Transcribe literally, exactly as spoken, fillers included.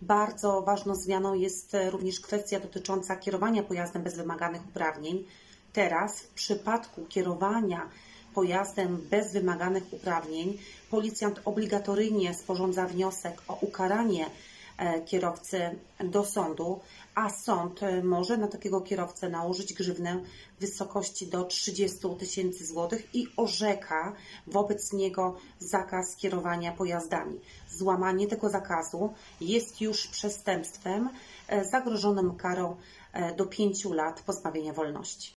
Bardzo ważną zmianą jest również kwestia dotycząca kierowania pojazdem bez wymaganych uprawnień. Teraz w przypadku kierowania pojazdem bez wymaganych uprawnień policjant obligatoryjnie sporządza wniosek o ukaranie kierowcy do sądu, a sąd może na takiego kierowcę nałożyć grzywnę w wysokości do trzydziestu tysięcy złotych i orzeka wobec niego zakaz kierowania pojazdami. Złamanie tego zakazu jest już przestępstwem zagrożonym karą do pięciu lat pozbawienia wolności.